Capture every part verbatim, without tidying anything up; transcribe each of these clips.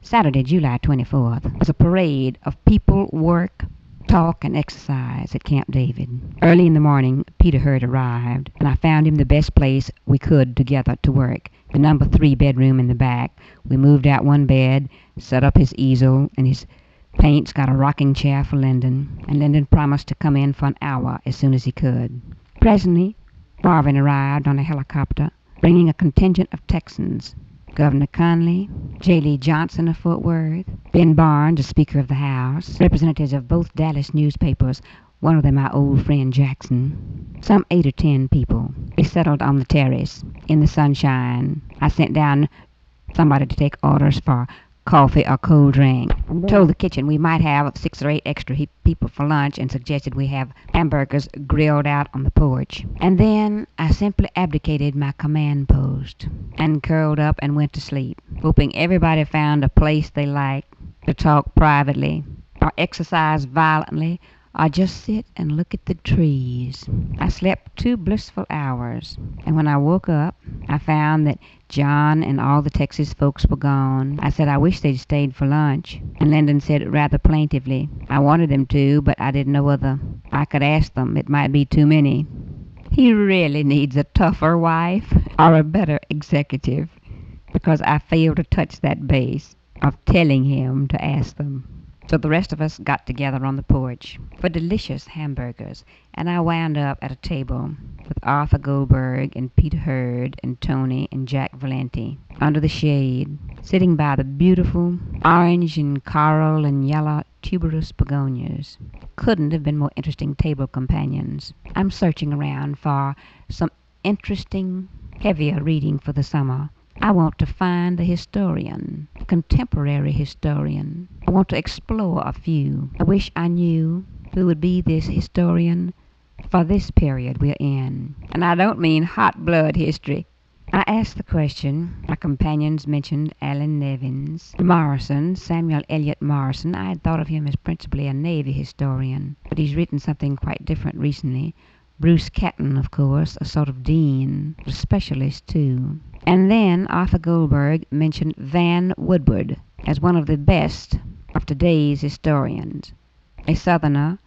Saturday, July twenty-fourth, was a parade of people, work, talk, and exercise at Camp David. Early in the morning, Peter Hurd arrived, and I found him the best place we could together to work, the number three bedroom in the back. We moved out one bed, set up his easel, and his paints, got a rocking chair for Lyndon, and Lyndon promised to come in for an hour as soon as he could. Presently, Marvin arrived on a helicopter, bringing a contingent of Texans. Governor Conley, J. Lee Johnson of Fort Worth, Ben Barnes, the Speaker of the House, representatives of both Dallas newspapers, one of them my old friend Jackson, some eight or ten people. We settled on the terrace in the sunshine. I sent down somebody to take orders for coffee or cold drink. Told the kitchen we might have six or eight extra he- people for lunch and suggested we have hamburgers grilled out on the porch. And then I simply abdicated my command post and curled up and went to sleep, hoping everybody found a place they liked to talk privately or exercise violently or just sit and look at the trees. I slept two blissful hours, and when I woke up, I found that John and all the Texas folks were gone. I said I wish they'd stayed for lunch, and Lyndon said rather plaintively, I wanted them to, but I didn't know whether I could ask them. It might be too many. He really needs a tougher wife or a better executive, because I failed to touch that base of telling him to ask them. So the rest of us got together on the porch for delicious hamburgers, and I wound up at a table with Arthur Goldberg and Peter Hurd and Tony and Jack Valenti under the shade, sitting by the beautiful orange and coral and yellow tuberous begonias. Couldn't have been more interesting table companions. I'm searching around for some interesting, heavier reading for the summer. I want to find the historian, a contemporary historian. I want to explore a few. I wish I knew who would be this historian for this period we're in. And I don't mean hot blood history. I asked the question. My companions mentioned Allan Nevins, Morrison, Samuel Eliot Morrison. I had thought of him as principally a Navy historian, but he's written something quite different recently. Bruce Catton, of course, a sort of dean, a specialist too. And then Arthur Goldberg mentioned Van Woodward as one of the best of today's historians. A Southerner,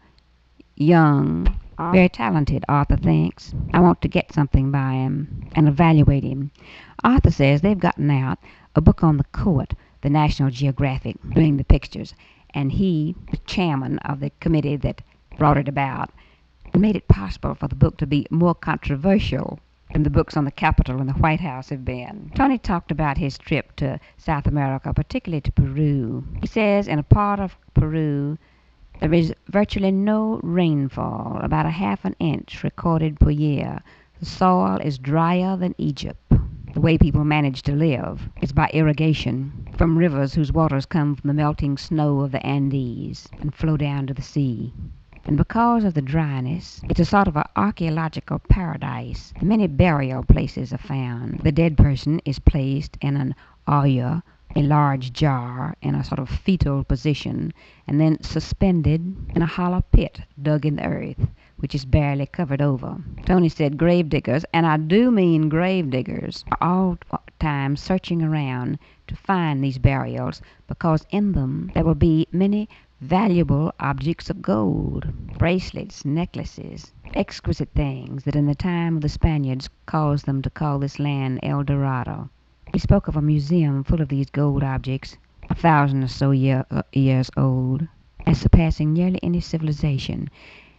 young, very talented, Arthur thinks. I want to get something by him and evaluate him. Arthur says they've gotten out a book on the court, the National Geographic, doing the pictures, and he, the chairman of the committee that brought it about, made it possible for the book to be more controversial than the books on the Capitol and the White House have been. Tony talked about his trip to South America, particularly to Peru. He says in a part of Peru there is virtually no rainfall, about a half an inch recorded per year. The soil is drier than Egypt. The way people manage to live is by irrigation from rivers whose waters come from the melting snow of the Andes and flow down to the sea. And because of the dryness, it's a sort of an archaeological paradise. Many burial places are found. The dead person is placed in an olla, a large jar, in a sort of fetal position, and then suspended in a hollow pit dug in the earth, which is barely covered over. Tony said gravediggers, and I do mean gravediggers, are all times searching around to find these burials, because in them there will be many valuable objects of gold, bracelets, necklaces, exquisite things that in the time of the Spaniards caused them to call this land El Dorado. He spoke of a museum full of these gold objects, a thousand or so year, uh, years old, as surpassing nearly any civilization.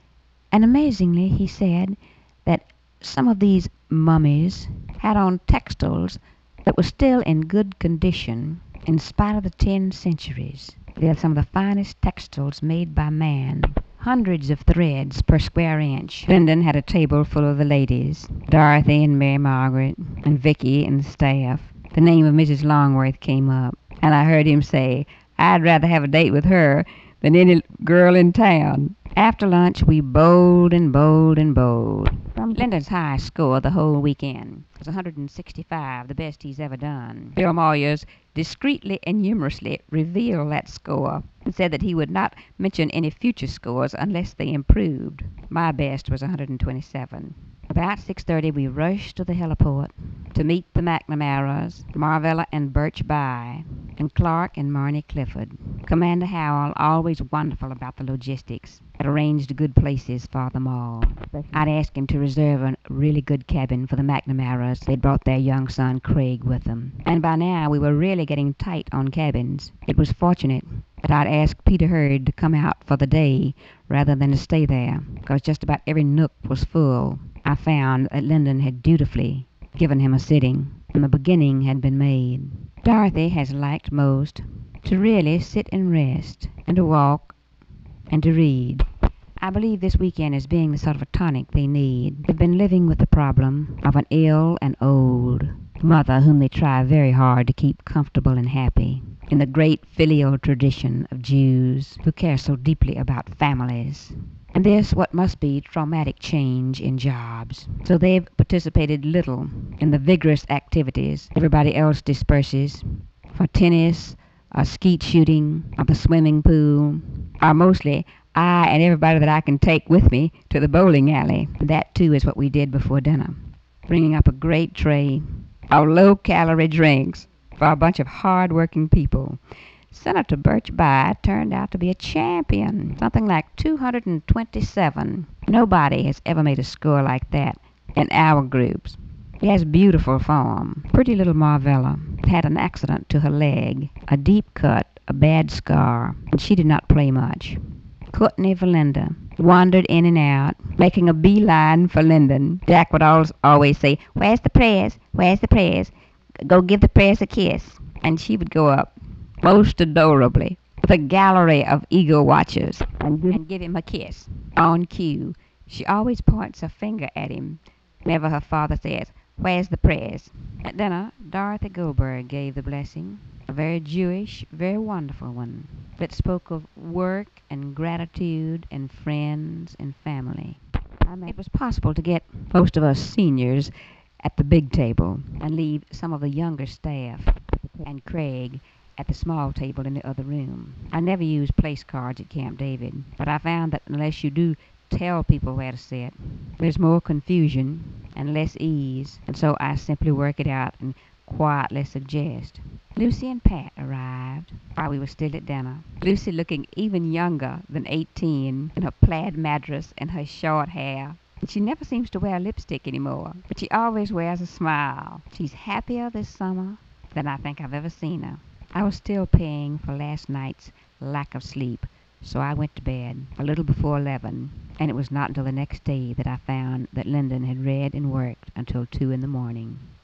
And amazingly, he said that some of these mummies had on textiles that were still in good condition in spite of the ten centuries. They had some of the finest textiles made by man, hundreds of threads per square inch. Lyndon had a table full of the ladies, Dorothy and Mary Margaret, and Vicky and the staff. The name of Missus Longworth came up, and I heard him say, I'd rather have a date with her than any girl in town. After lunch, we bowled and bowled and bowled. Lyndon's high score the whole weekend was one hundred sixty-five, the best he's ever done. Bill Moyers discreetly and humorously revealed that score and said that he would not mention any future scores unless they improved. My best was one hundred twenty-seven. About six thirty we rushed to the heliport to meet the McNamaras, Marvella and Birch Bayh, and Clark and Marnie Clifford. Commander Howell, always wonderful about the logistics, had arranged good places for them all. I'd asked him to reserve a really good cabin for the McNamaras. They'd brought their young son Craig with them. And by now we were really getting tight on cabins. It was fortunate that I'd asked Peter Hurd to come out for the day rather than to stay there, because just about every nook was full. I found that Lyndon had dutifully given him a sitting, and the beginning had been made. Dorothy has liked most to really sit and rest, and to walk, and to read. I believe this weekend is being the sort of a tonic they need. They've been living with the problem of an ill and old mother whom they try very hard to keep comfortable and happy, in the great filial tradition of Jews who care so deeply about families. And this what must be traumatic change in jobs. So they've participated little in the vigorous activities everybody else disperses for tennis, or skeet shooting, or the swimming pool, or mostly I and everybody that I can take with me to the bowling alley. That too is what we did before dinner, bringing up a great tray of low-calorie drinks for a bunch of hard-working people. Senator Birch Bayh turned out to be a champion, something like two hundred twenty-seven. Nobody has ever made a score like that in our groups. He has beautiful form. Pretty little Marvella had an accident to her leg, a deep cut, a bad scar, and she did not play much. Courtney Valinda wandered in and out, making a beeline for Lyndon. Jack would always say, "Where's the prayers? Where's the prayers? Go give the prayers a kiss." And she would go up, most adorably, with a gallery of eagle watchers, and give, and give him a kiss on cue. She always points her finger at him whenever her father says, "Where's the prayers?" At dinner, Dorothy Goldberg gave the blessing, a very Jewish, very wonderful one, that spoke of work and gratitude and friends and family. I mean, it was possible to get most of us seniors at the big table and leave some of the younger staff and Craig at the small table in the other room. I never used place cards at Camp David, but I found that unless you do tell people where to sit, there's more confusion and less ease, and so I simply work it out and quietly suggest. Lucy and Pat arrived while we were still at dinner. Lucy looking even younger than eighteen in her plaid madras and her short hair. And she never seems to wear lipstick anymore, but she always wears a smile. She's happier this summer than I think I've ever seen her. I was still paying for last night's lack of sleep, so I went to bed a little before eleven, and it was not until the next day that I found that Lyndon had read and worked until two in the morning.